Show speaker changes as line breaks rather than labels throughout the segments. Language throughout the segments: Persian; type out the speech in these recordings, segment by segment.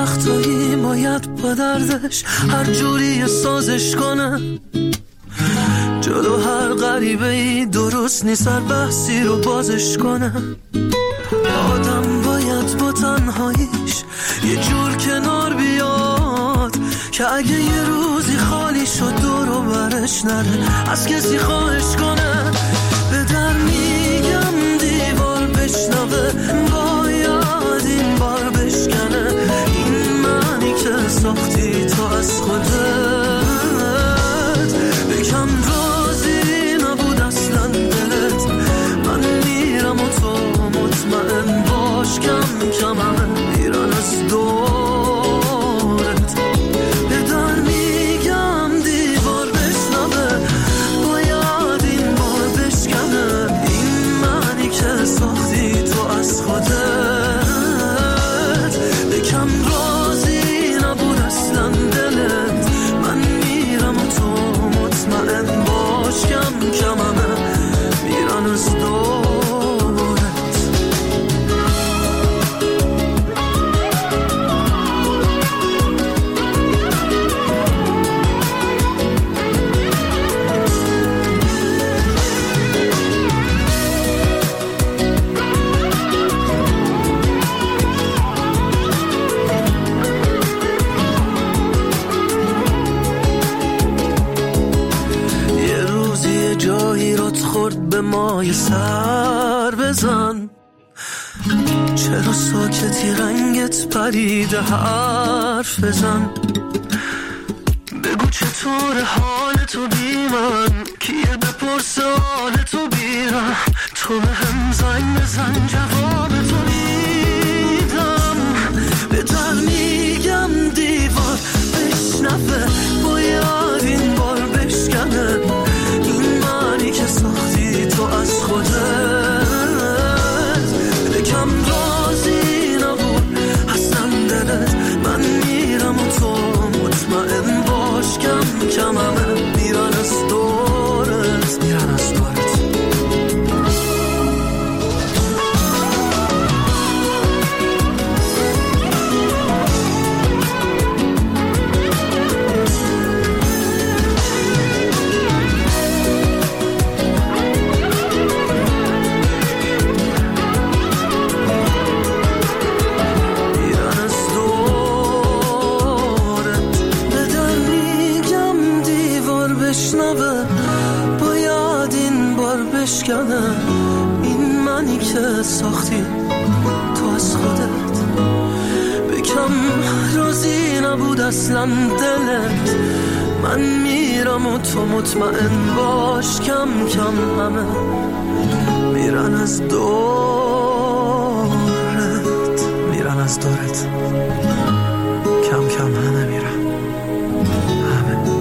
وقتایی باید با دردش هر جوری سازش کنم. جلو هر غریبه‌ای درست نیست هر بحثی رو بازش کنم. آدم باید با تنهاییش یه جور کنار بیاد که اگه یه روزی خالی شد دور و برش نره از کسی خواهش کنه. به در میگم دیوار بشنوه باید این بار بشکنه. این معنی که ساختی تو از خودت بکم راضی نبود اصلا دلت. من میرم و تو مطمئن باش کم کم همه میرن از دورت. به در میگم دیوار بشنوه باید این بار بشکنه. این معنی که ساختی تو از خودت بکم راضی نبود اصلا دلت. من میرم و تو مطمئن باش کم کم همه میرن از دورت. خورد به مای سر بزن. چرا ساکتی رنگت پریده حرف بزن. بگو چطور حالتو بی من کیه بپرس حالتو بیرم. تو به هم زنگ بزن جوابتو میدم. به در میگم دیوار بشنفه باید این بار بشکنه. که ساختی تو از خودت بکم راضی نبود اصلا دلت. من میرم و تو مطمئن باش کم کم همه میرن از دورت میرن از دورت. این منی که ساختی تو از خودت بکم راضی نبود اصلا دلت. من میرم و تو مطمئن باش کم کم همه میرن از دورت میرن از دورت. کم کم همه میرن همه.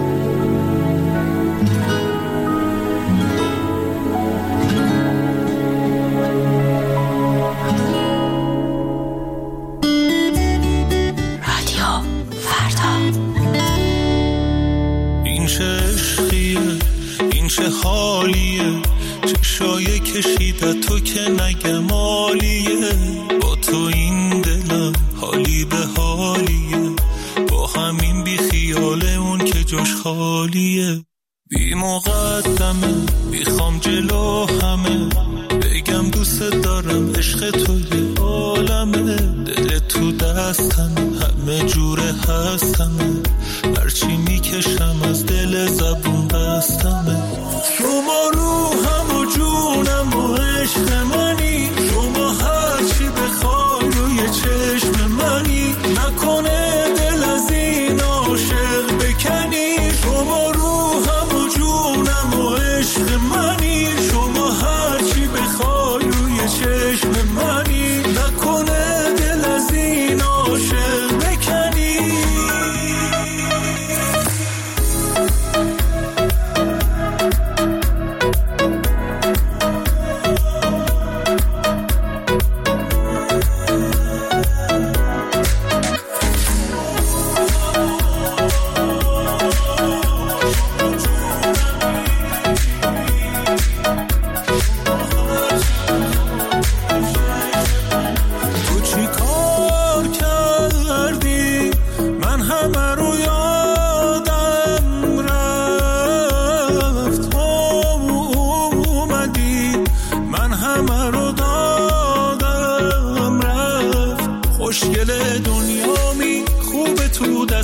چه حالیه چشای کشیده تو که نگه مالیه. با تو این دلم حالی به حالیه. با همین بی خیاله اون که جاش خالیه. بی مقدمه میخوام جلو همه بگم دوست دارم عشق تو یه عالمه. دل تو دستمه همه جوره هستمه. هرچی میکشم از دل زبون بستمه. شما روحم و جونم و عشق منی. شما هرچی بخوای روی چشم منی. نکنه دل از این عاشق بکنی. شما روحم و جونم و عشق منی. شما هرچی بخوای روی چشم منی. نکنه دل از این عاشق بکنی.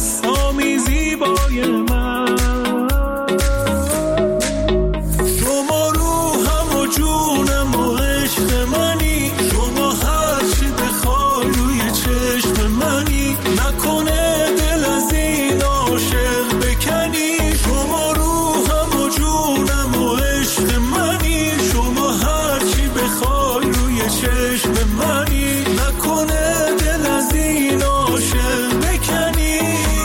بسامی زیبای من. شما روحم و جونم و عشق منی، شما هرچی بخوای روی چشم منی، نکنه دل از این عاشق بکنی. شما روحم و جونم و عشق منی، شما هرچی بخوای روی چشم منی، نکنه دل از این عاشق بکنی.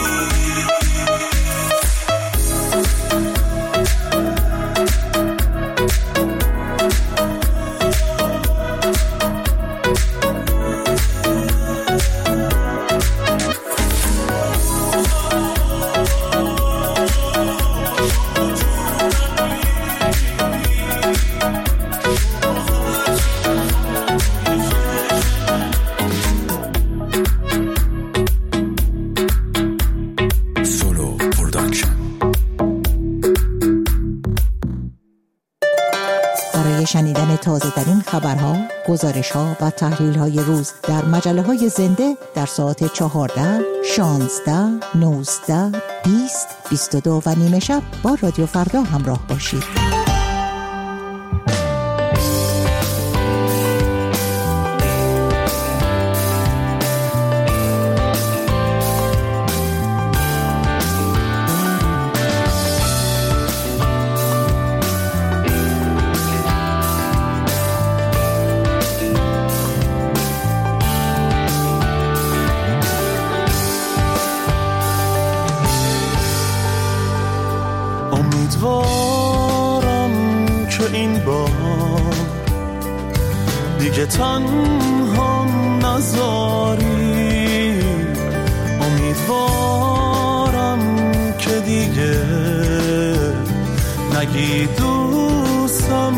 شنیدن تازه‌ترین خبرها، گزارش‌ها و تحلیل‌های روز در مجله‌های زنده در ساعت 14, 16, 19, 20, 22 و نیمه شب با رادیو فردا همراه باشید.
امیدوارم که این بار دیگه تنها نذاری، امیدوارم که دیگه نگی دوستم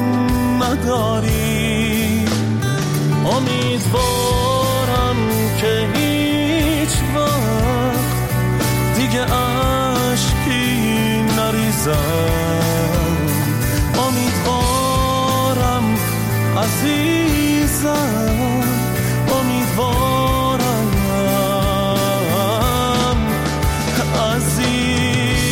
نداری، امیدوارم که هیچ وقت دیگه عشقی نریزم، امیدوارم عزیزم، امیدوارم عزیزم.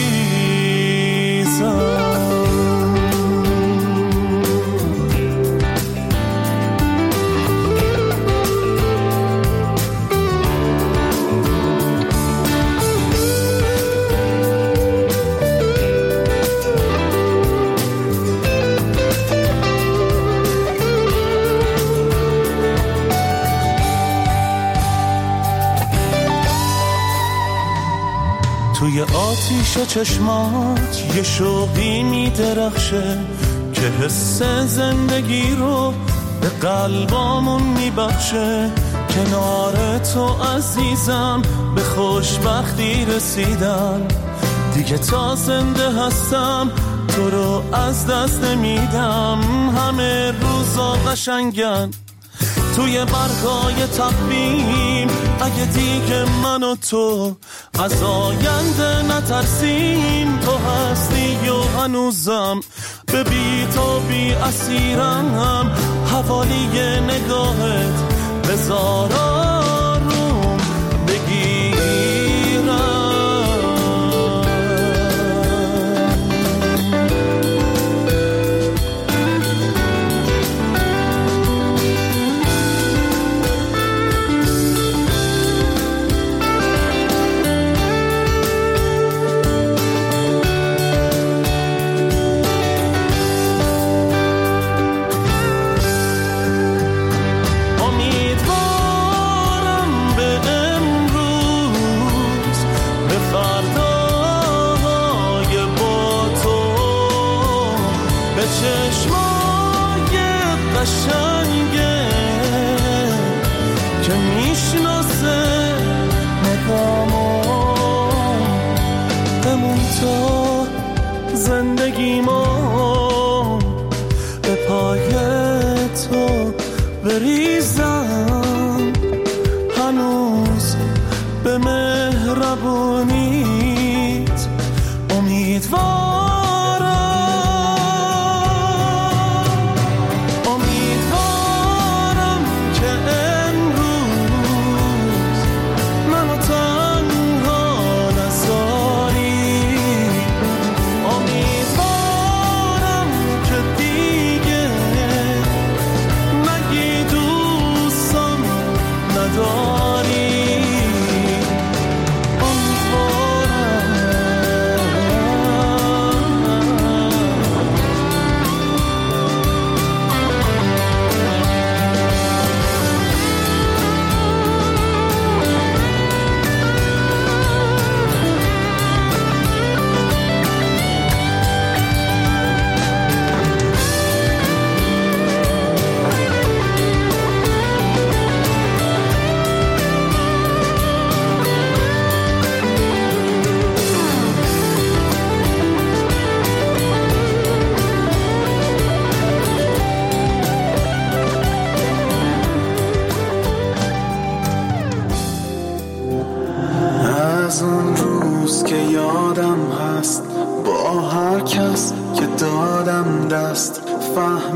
توی آتیش چشمات یه شوقی میدرخشه که حس زندگی رو به قلبامون میبخشه، کنار تو عزیزم به خوشبختی رسیدم، دیگه تا زنده هستم تو رو از دست نمیدم، همه روزا قشنگن توی برگای تقویم، اگه دیگه من و تو از آینده نترسیم، تو هستی و هنوزم به بی تو بی اسیرم، حوالی نگاهت بذار آروم بگیرم. چشمای قشنگه که میشناسه نگامو، بمون تو زندگیمو، به پای تو بریزم، هنوز به مهربونیت امیدوارم.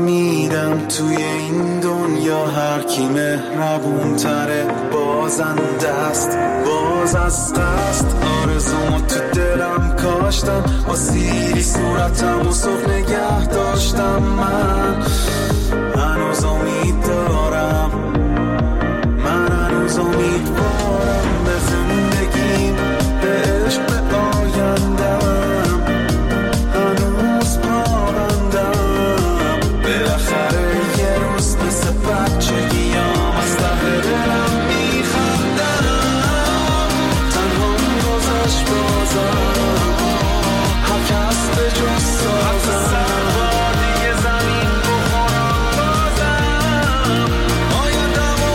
فهمیدم توی این دنیا هر کی مهربون تره، بازنده است باز از قصد. آرزومو تو دلم کاشتم، با سیری صورتم و صبح نگه داشتم. من هنوز امید دارم، من هنوز امیدوارم به زندگیم، به عشق، به آیندم. هنوز پابندم، بالاخره یه روز مثل بچگیام از ته دلم میخندم. تنهام گذشت بازم، هر کس به جز سازم. دیگه زمین بخورم بازم، آیندمو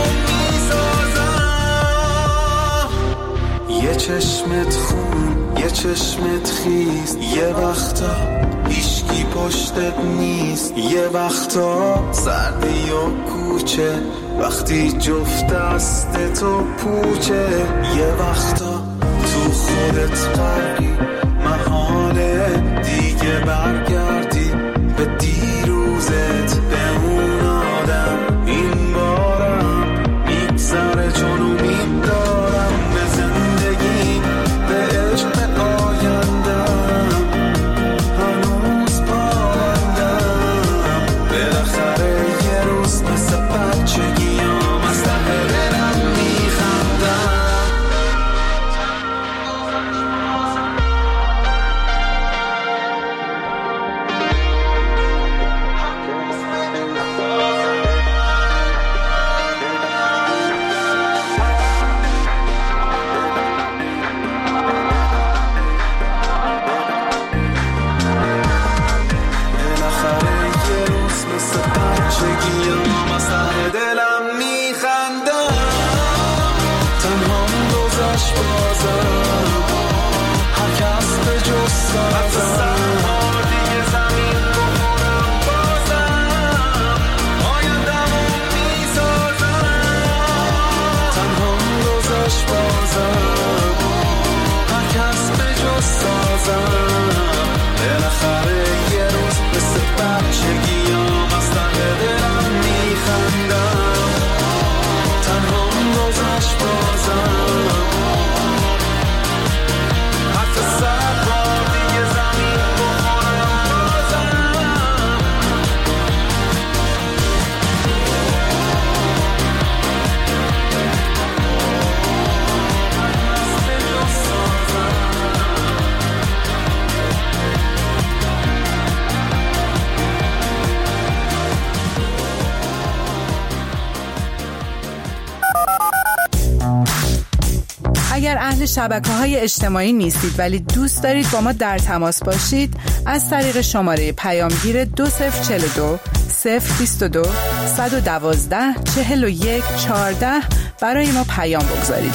میسازم. یه چشمت خون، یه چشمت خیز، یه وقتا هیچکی پشتت نیست. یه وقتا سردی و کوچه، وقتی جفت دستتو پوچه. یه وقتا تو خودت غرقی، محاله دیگه برگردی به دیروزت، به اون آدم. این بارم میگذره چون امید دارم به زندگی، به عشق، به آیندم. هنوز پابندم، بالاخره یه روز مثل بچگیام از ته دلم میخندم.
اگر اهل شبکه‌های اجتماعی نیستید ولی دوست دارید با ما در تماس باشید، از طریق شماره پیامگیر 2042 022 112 41 14 برای ما پیام بگذارید.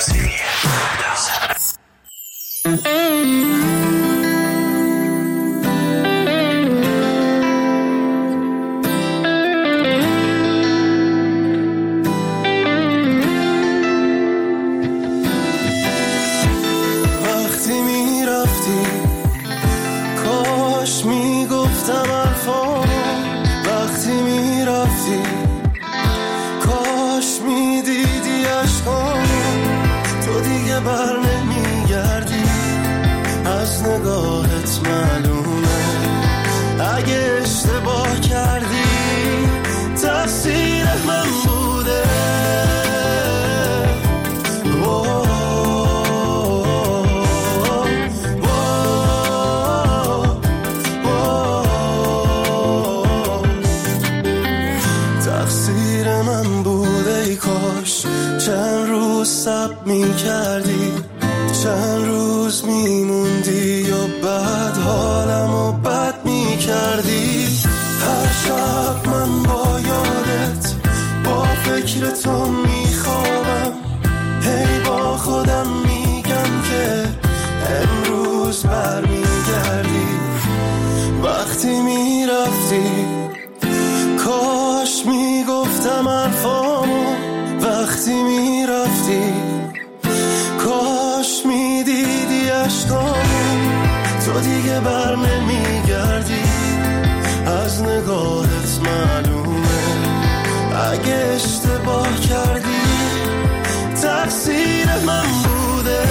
چند روز میموندی و بعد حالمو بد میکردی. هر شب من با یادت با فکر تو میخوابم، هی با خودم میگم که امروز برمیگردی. وقتی میرفتی کاش میگفتم حرفامو، وقتی میرفتی کاش میدیدی عشقامو. تو دیگه بر نمیگردی، از نگاهت
معلومه. اگه اشتباه کردی تقصیر من بوده.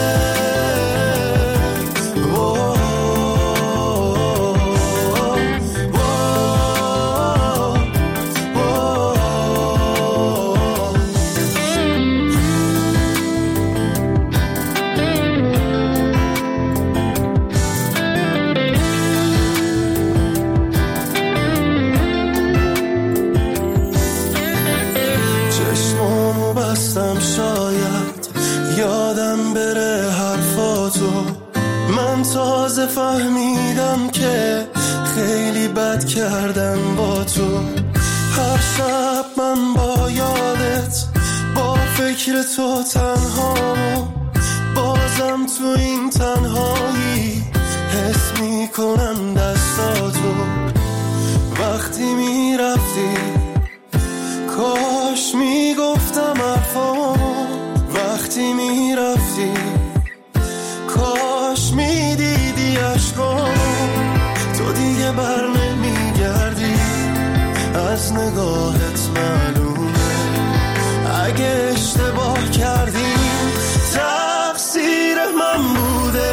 تازه فهمیدم که خیلی بد کردم با تو. هر شب من با یادت، با فکر تو تنهامو، بازم تو این تنهایی حس میکنم دستاتو. وقتی میرفتی کاش میگفتم حرفامو. وقتی میرفتی کاش میدیدی عشقامو. تو دیگه بر نمیگردی، از نگاهت معلومه. اگه اشتباه کردیم تقصیر من بوده.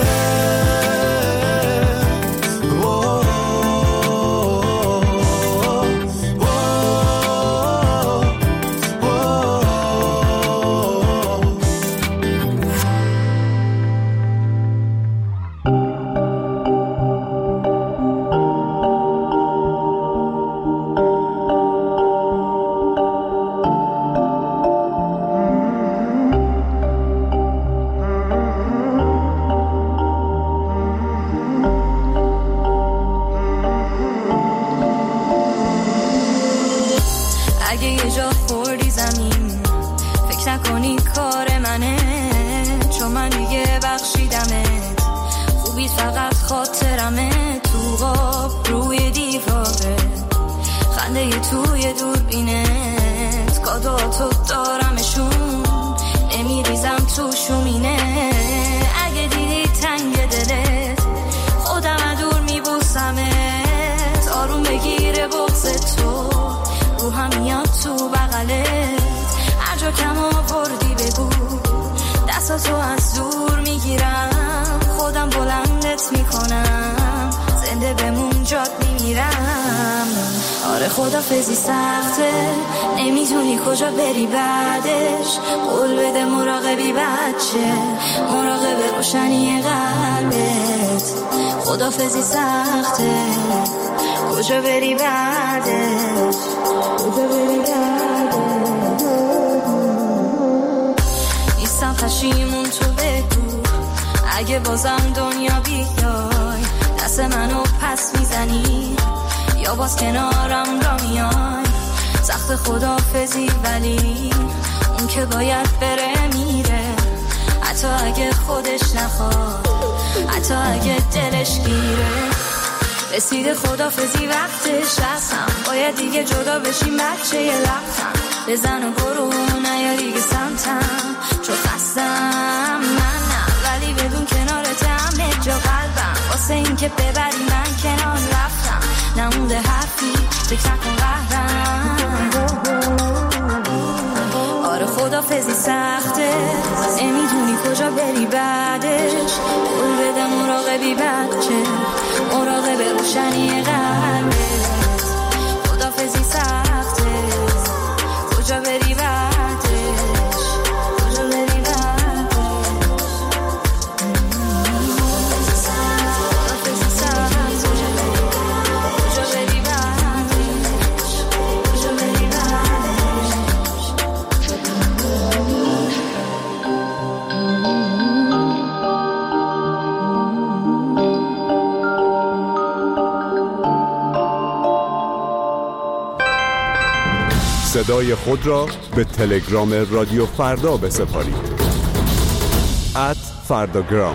فقط خاطرمه تو غاب روی دیواره، خنده توی دوربینت، کادواتو دارمشون، نمیریزم تو شومینه. اگه دیدی تنگ دلت خودم دور میبوسمت، آروم بگیره بغض تو، روحم میاد تو بغلت. هر جا کم آوردی بگو، دستاتو از دور میگیرم، خودم بلندت میکنم، زنده بمون جات میمیرم. آره خدافظی سخته، نمیدونی کجا بری بعدش، قول بده مراقبی بچه، مراقب روشنی قلبت. خدافظی سخته، کجا بری بعدش، کجا بری بعدش. نیستم پشیمون تو بگو، اگه بازم دنیا بیای دست منو پس میزنی، یا باز کنارم را میای. سخت خدافظی ولی اون که باید بره میره، حتی اگه خودش نخواد، حتی اگه دلش گیره. رسیده خدافظی وقتش هستم، باید دیگه جدا بشیم بچه یه لختم. بزن و برو نیا دیگه سمتم، چون خستم من نه، ولی بدون کنارت همه جا قلبم، واسه این که ببری من کنار رفتم. نمونده حرفی فکر نکن قهرم. آره خدافظی سخته، نمیدونی کجا بری بعدش، قول بده مراقبی بچه، مراقب روشنی قلبت. خدافظی سخته، کجا بری بعدش، کجا بری بعدش. خدافظی سخته، کجا بری بعدش، کجا بری بعدش.
صدای خود را به تلگرام رادیو فردا بسپارید. @فرداگرام.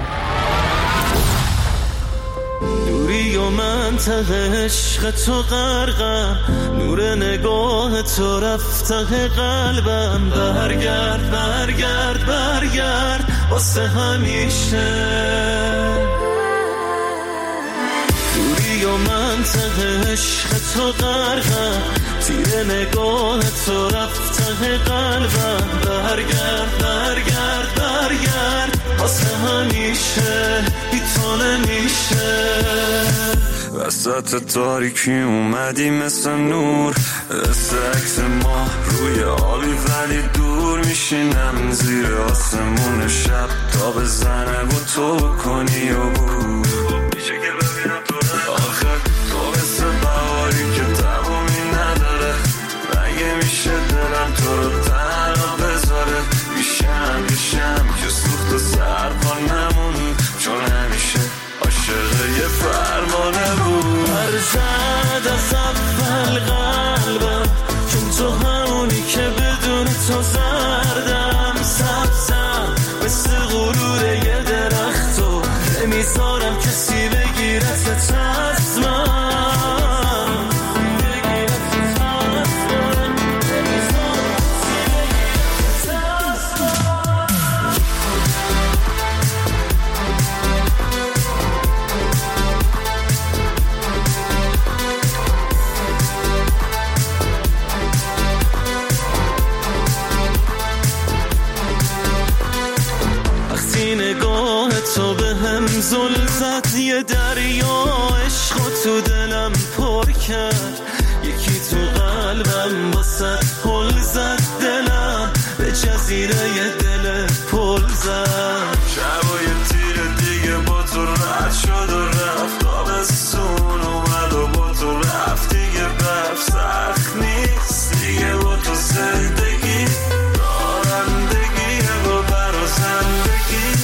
دوری و منطقه عشق تو غرقم، نور نگاه تو رفته قلبم. برگرد برگرد برگرد واسه همیشه. دوری دریا منطقه عشق تو غرقم، تیر نگاه تو رفته قلبم. برگرد برگرد برگرد واسه همیشه، بی تو نمیشه. وسط تاریکی اومدی مثل نور، عکس ما روی آبی ولی دور میشینم زیر آسمون شب تا بزنه و تو کنی و بود. میشه که ببینم تو آخر تو مثل بهاری که تمومی نداره. مگه میشه دلم تو رو تنها بذاره؟ میشم که سوخت و سرپا نمون، چون همیشه عاشق یه فرمانه بود. زد از اول قلبم، چون تو همونی که بدون تو زردم. سبزم مثل غرور یه درخت و نمیذارم کسی بگیرت از من. تو به هم زل زد یه دریا عشق تو دلم پر کرد. یکی تو قلبم واسه پل زد دلم، به جزیره یه دل پل زد. شبای تیر دیگه با تو رد شد و رفت، آبستون اومد و با تو رفت دیگه. برف سخت نیست دیگه با تو زندگی، رانندگیه با برا زندگی.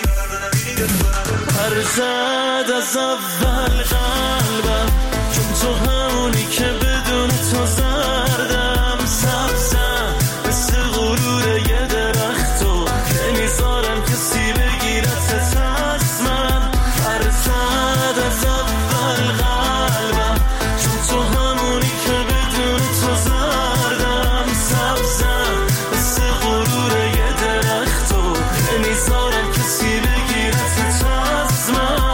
زد از اول قلبم، چون تو همونی که بدون تو زردم. سبزم مثل غرور یه درخت و نمیذارم کسی بگیرت از من. زد از اول قلبم، چون تو همونی که بدون تو زردم. سبزم مثل غرور یه درخت و نمیذارم کسی بگیرت از من.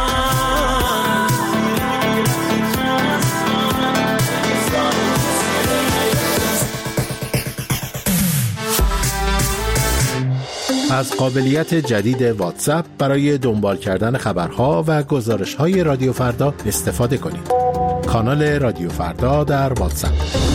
از قابلیت جدید واتساپ برای دنبال کردن خبرها و گزارش‌های رادیو فردا استفاده کنید. کانال رادیو فردا در واتساپ.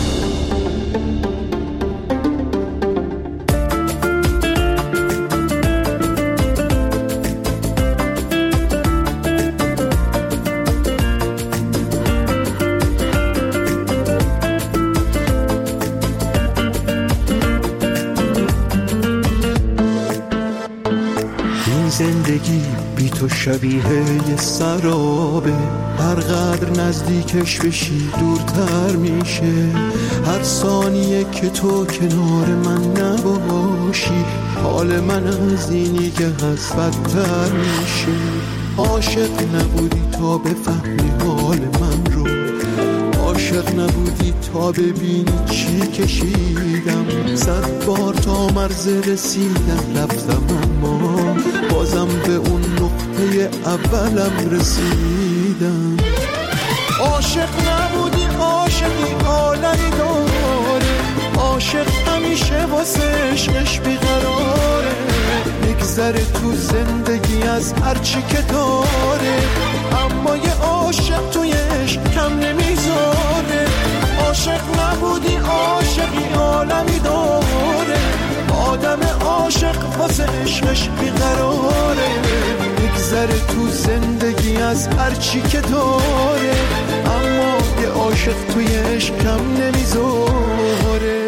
زندگی بی تو شبیه یه سرابه، هر قدر نزدیکش بشی دورتر میشه. هر ثانیه که تو کنار من نباشی، حال من از اینی که هست بدتر میشه. عاشق نبودی تا بفهمی حال من رو، عاشق نبودی تا ببینی چی کشیدم. 100 بار تا مرز رسیدم رفتم، اما بازم به اون نقطه اولم رسیدم. عاشق نبودی عاشقی عالمی داره، عاشق همیشه واسه عشقش بیقراره. میگذره تو زندگی از هرچی که داره، اما یه عاشق توی عشق کم نمیذاره. عاشق نبودی عاشقی عالمی داره، آدم عاشق واسه عشقش بیقراره. میگذره تو زندگی از هرچی که داره، اما یه عاشق توی عشق کم نمیذاره.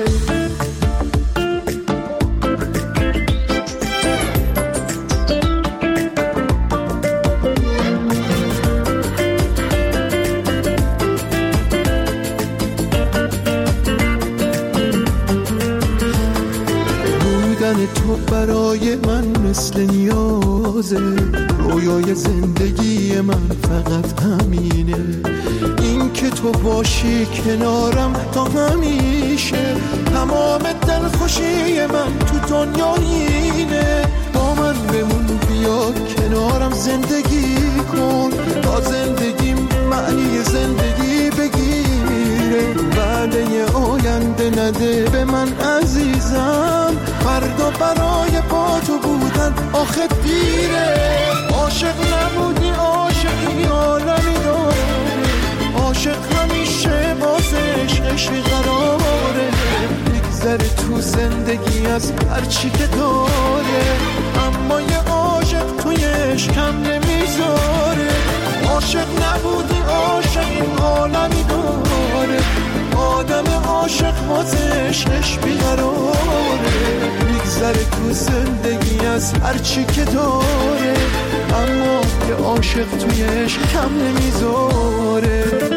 تو برای من مثل نیازه، رویای زندگی من فقط همینه. این که تو باشی کنارم تا همیشه، تمام دلخوشی من تو دنیا اینه. با من بمون بیا کنارم زندگی کن، تا زندگیم معنی زندگی بگیره، وعده آینده نده به من عزیزم، فردا برای با تو بودن آخه دیره. عاشق نبودی عاشقی عالمی داره، عاشق همیشه بازش عشقی قراره، میگذره تو زندگی از هرچی که داره، اما یه عاشق تویش کم نمیذاره. عاشق نبودی عاشقی عالمی داره، آدم عاشق بازش عشق بیقراره، میگذره تو زندگی از هرچی که داره، اما یه عاشق تویش کم نمیذاره.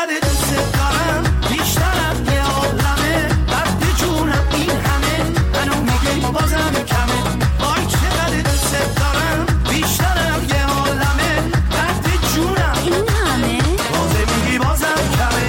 چقدر دوست دارم بیشترم یه عالمه درد جونم این همه منو میگی بازم کمه وای چقدر دوست دارم بیشترم یه عالمه درد جونم این همه بازم میگی بازم کمه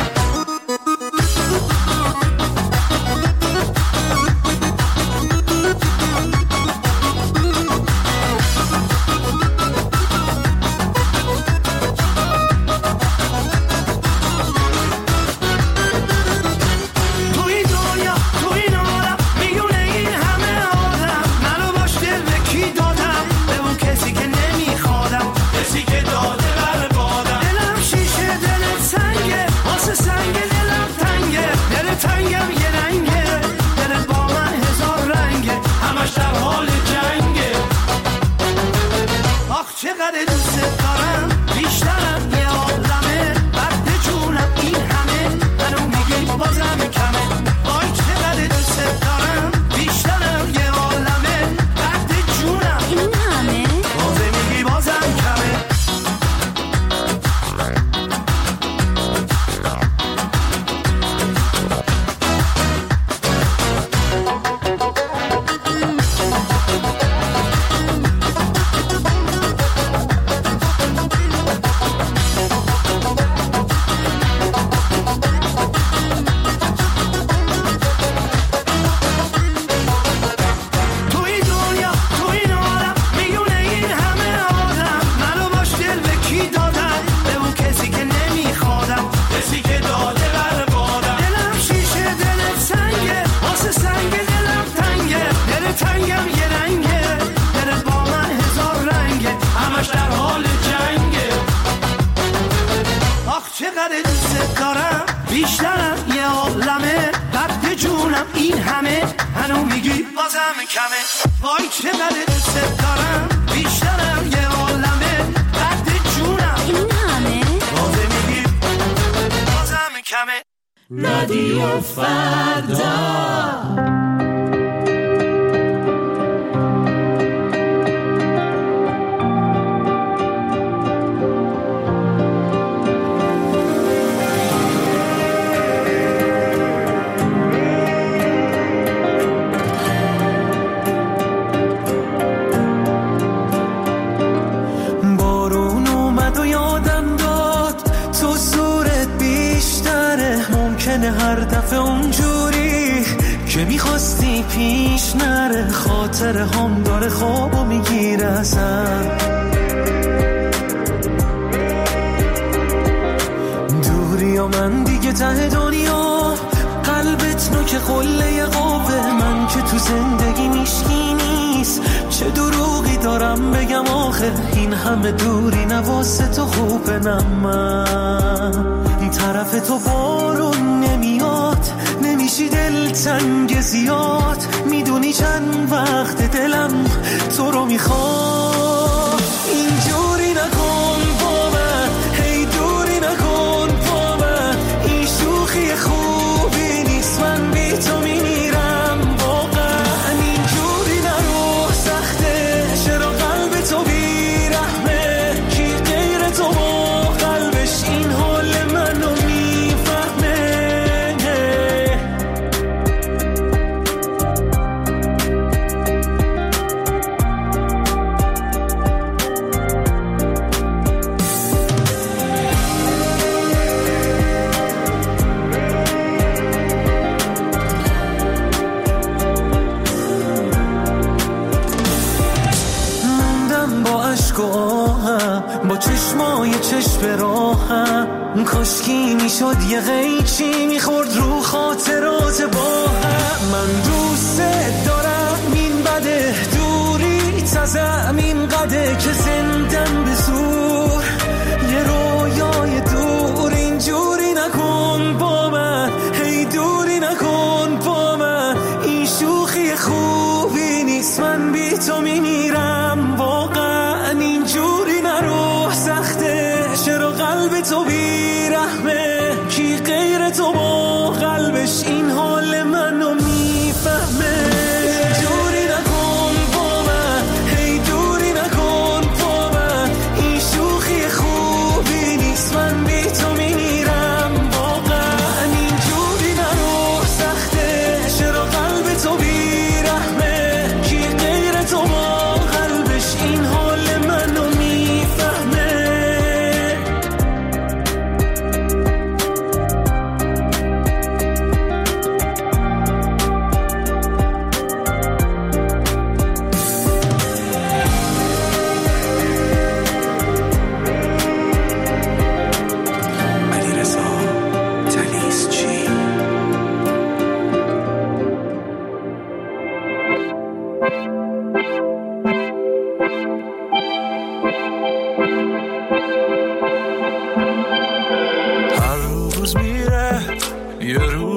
چقدر دوست دارم بیشترم یه عالمه درد جونم این همه منو میگی بازم کمه وای چقدر دوست دارم بیشترم یه عالمه درد جونم این همه بازم میگی بازم کمه چقدر دوست دارم بیشترم یه عالمه درد جونم این همه منو میگی بازم کمه وای چقدر دوست دارم بیشترم یه عالمه درد جونم این همه بازم میگی بازم کمه رادیو فردا هر دفعه اونجوری که میخواستی پیش نره خاطر هم داره خوابو میگیره ازم دوری و من دیگه ته دنیا قلبت نوک قله قوه من که تو زندگی میشکی نیست چه دروغی دارم بگم آخه این همه دوری نواسه تو خوبه من طرف تو بارون نمیاد نمیشی دلتنگ زیاد میدونی چند وقت دلم تو رو میخواد اینجوری نکن با من هی دوری نکن با من این شوخی خوبی نیست من بی تو میمیرم واقعا اینجوری نرو سخته چرا قلب تو بیرحمه کی غیر تو با قلبش این حال منو میفهمه با چشمای چشم راهم کاشکی میشد یه قیچی میخورد رو خاطرات با هم من دوست دارم این بده دوری تزم این قده که زندم به زور یه رویای دور اینجوری نکن با من هی دوری نکن با من این شوخی خوبی نیست من بی تو میمیرم واقعا اینجوری نرو سخته چرا قلب تو بیرحمه کی غیر تو با قلبش این حال منو میفهمه اینجوری نکن با من هی دوری نکن با من این شوخی خوبی نیست من بی تو میمیرم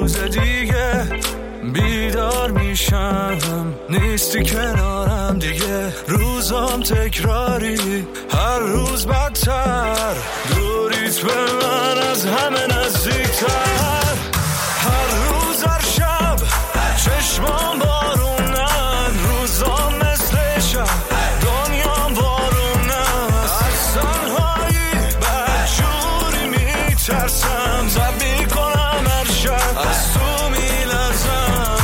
روز دیگه بیدار میشم، نیستی کنارم دیگه، روزام تکراری، هر روز بدتر، دوریت به من از همه نزدیکتر. هر روز هر شب چشمام بارونن، روزام مثل شب دنیام بارونن، از تنهایی بدجوری میترسم، زب میکنم هر شب از تو میلرزم.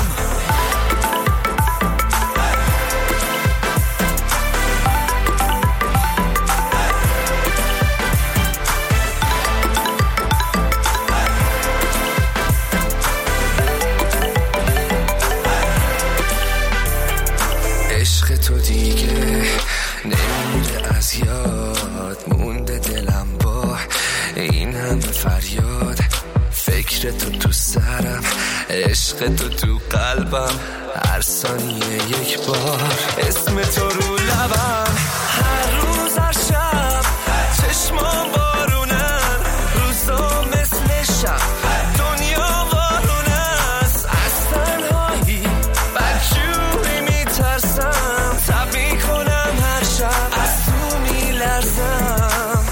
عشق تو دیگه نمیره از یاد، مونده دلم با این همه فریاد، فکر تو سرم، عشق تو قلبم، هر ثانیه یک بار اسم تو رو لبم. هر روز هر شب چشمام بارونن، روزا مثل شب دنیا بارونه است، از تنهایی بدجوری میترسم، تب میکنم هر شب از تو میلرزم.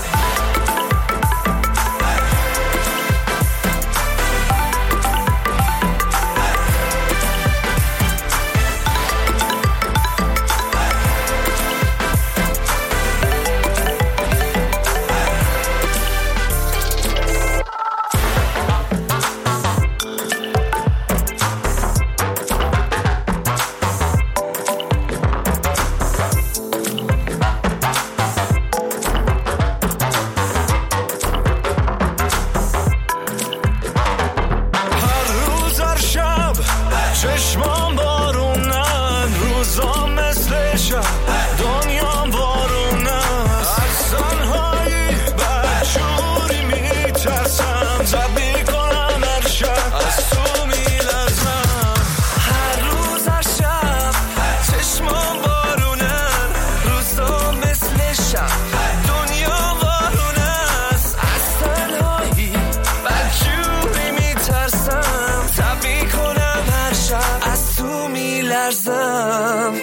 چشمام بارونن، روزا مثل شب دنیام بارونه، از تنهایی بدجوری میترسم، زب میکنم هر شب از تو میلرزم. هر روز هر شب چشمام بارونن، روزا مثل شب دنیا بارونه است، از تنهایی بدجوری میترسم، زب میکنم هر شب از تو میلرزم.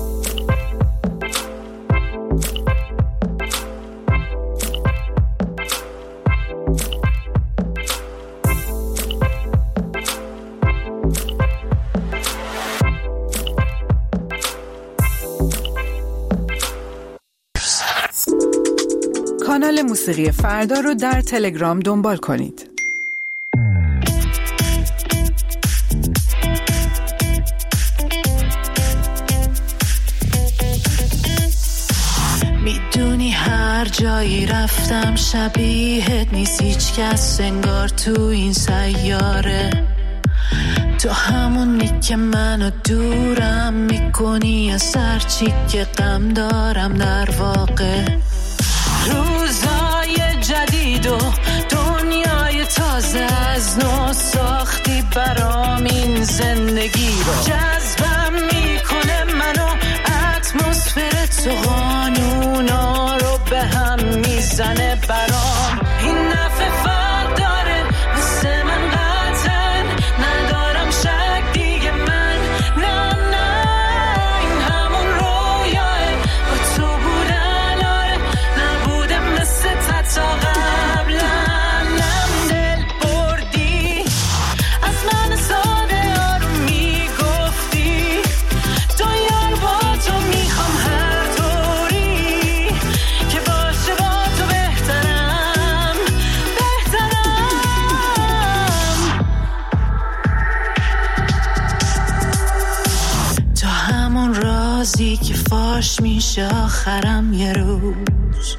کانال موسیقی فردا رو در تلگرام دنبال کنید.
میدونی هر جایی رفتم شبیهت نیست هیچ کس، انگار تو این سیاره تو همونی که منو دورم میکنی از هرچی که غم دارم. در واقع روزای جدید و دنیای تازه از نو ساختی برام این زندگی رو، جذبم میکنه منو اتمسفر تو، قانونا رو به هم میزنه برام. این نفع فرق داره مثل من قطعا، ندارم شک دیگه من، نه نه این همون رویاه با تو بودن، آره نبوده مثل تا قبلا. نم دل بردی از من ساده آروم میگفتی، تو یار با تو میخوام هر طوری که باشه، با تو بهترم تو همون رازی که فاش میشه آخرم یه روز.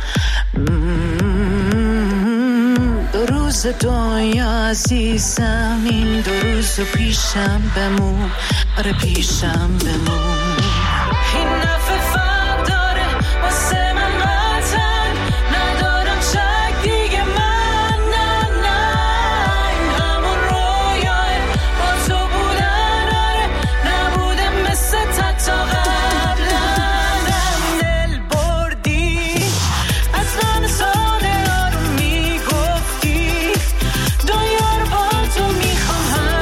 دو روز دنیا عزیزم، این دو روز پیشم بمون، آره پیشم بمون. این نفع فرق داره واسه من قطعا، ندارم شک دیگه من، نه نه این همون رویاه با تو بودن، آره نبوده مثل تا قبلا. دل بردی از من ساده آروم میگفتی، دو یار با تو میخوام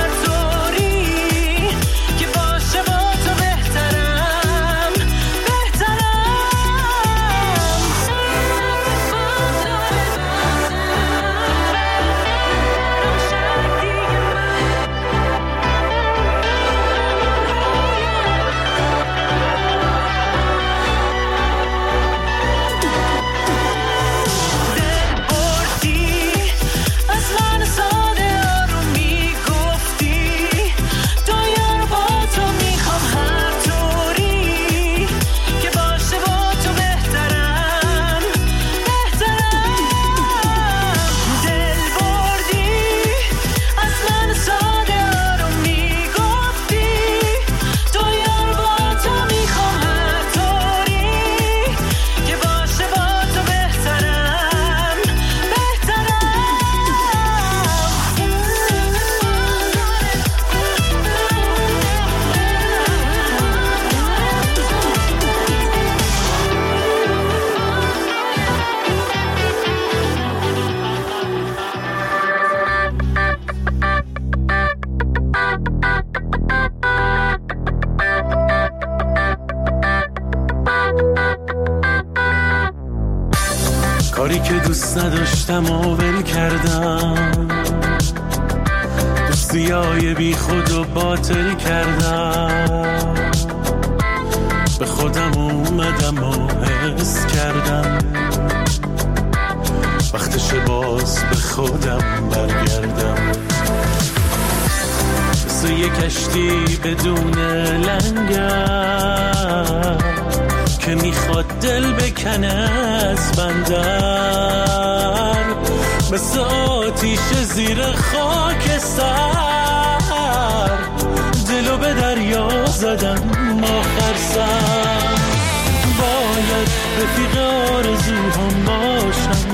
دوست نداشتم و ول کردم، دوستیای بی خود و باطل کردم، به خودم اومدم و حس کردم وقتش باز به خودم برگردم. مثل یه کشتی بدون لنگر که میخواد دل بکنه از بندر، مثل آتیش زیر خاکستر دلو به دریا زدم آخر سر. باید رفیق آرزوهام باشم،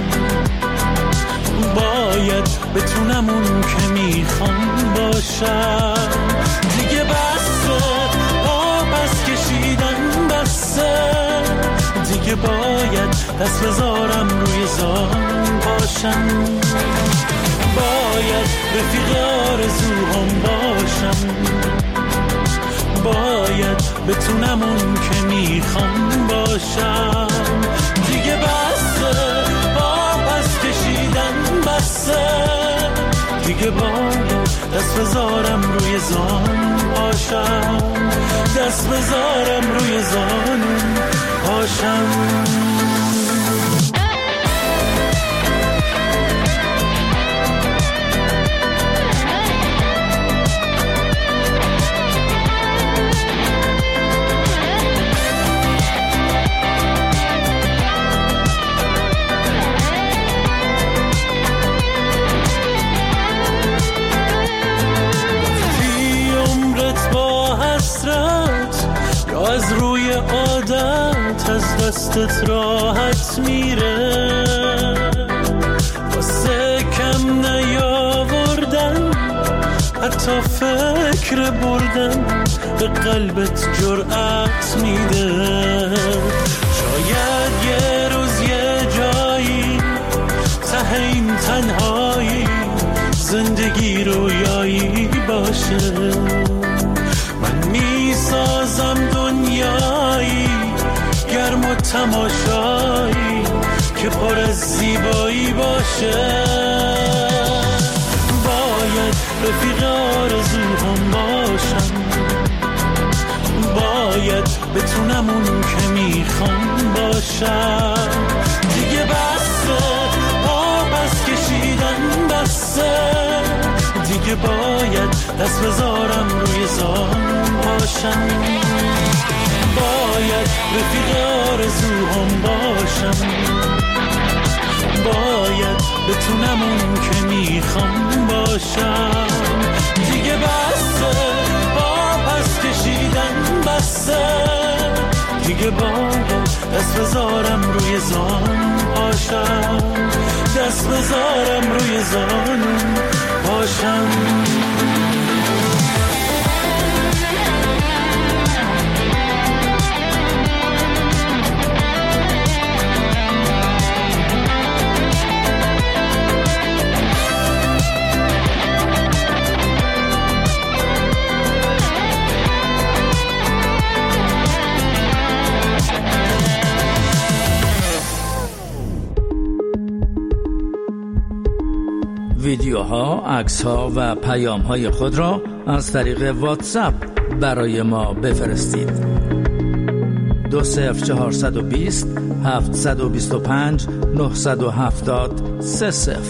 باید بتونم اون که میخوام باشم. دیگه بسه پس کشیدن بسه، دیگه باید دست بذارم روی زان باشم. باید رفیق آرزوهام باشم، باید بتونم اون که میخوام باشم. دیگه بسه پس کشیدن بسه، دیگه باید دست بذارم روی زان باشم، دست بذارم روی زان باشم. از روی عادت از دستت راحت میره، واسه کم نیاوردن حتی فکر بردن به قلبت جرأت میده. شاید یه روز یه جایی ته این تنهایی زندگی رویایی باشه، من میسازم دنیایی گرم و تماشایی که پر از زیبایی باشه. باید رفیق آرزوهام باشم، باید بتونم اون که میخوام باشم. دیگه بسه پس کشیدن بسه، دیگه باید دست بذارم روی زان باشم. باید رفیق آرزوهام باشم، باید بتونم اون که میخوام باشم. دیگه بسه پس کشیدن بسه، دیگه باید دست بذارم روی زان باشم، دست بذارم روی زان باشم.
ویدیوها، عکس‌ها و پیام‌های خود را از طریق واتساپ برای ما بفرستید. 20420 725 970 30.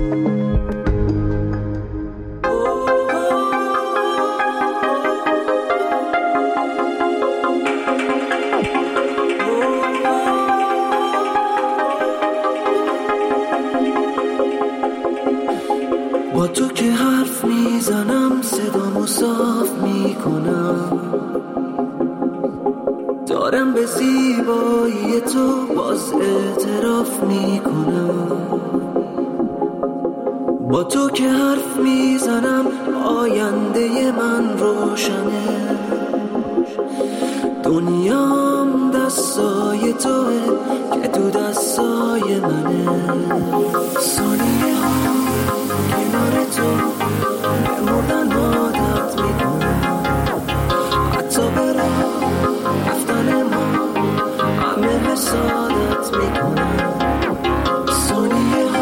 با تو که حرف میزنم صدامو صاف میکنم، دارم به زیبایی تو باز اعتراف میکنم. با تو که حرف میزنم آینده من روشنه، دنیام دستای توه که تو دستای منه. ثانیه ها کنار تو بمردن عادت میکنم، حتی برای رفتن ما همه حسادت میکنم. ثانیه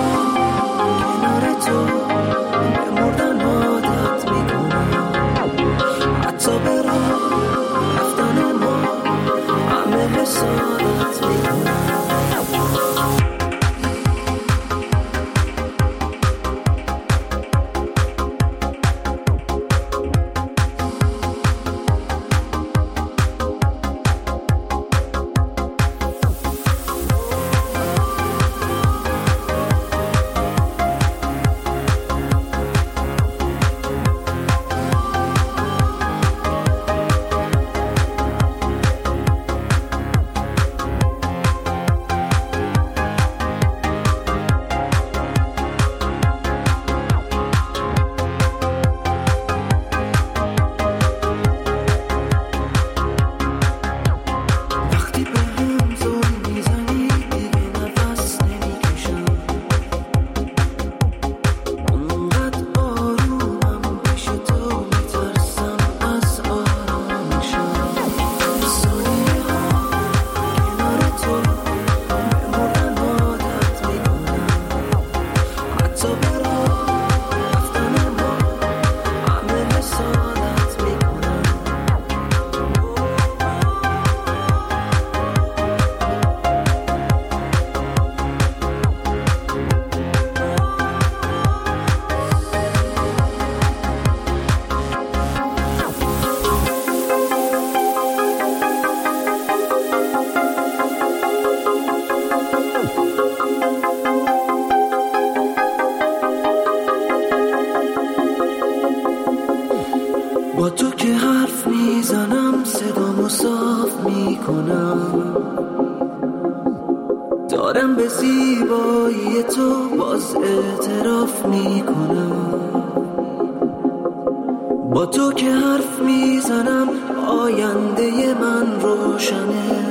با تو که حرف میزنم صدامو صاف میکنم، دارم به زیبایی تو باز اعتراف میکنم. با تو که حرف میزنم آینده من روشنه،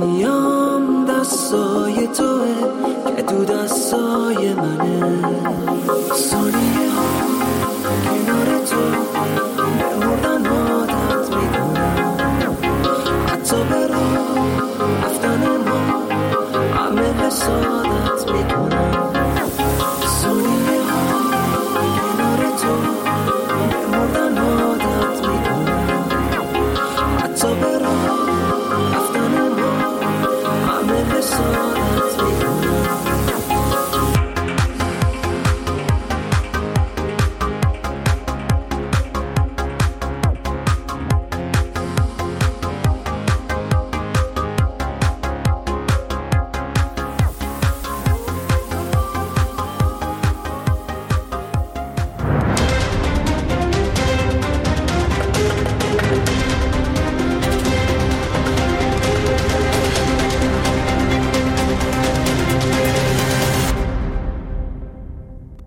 دنیام دستای توه که تو دستای منه.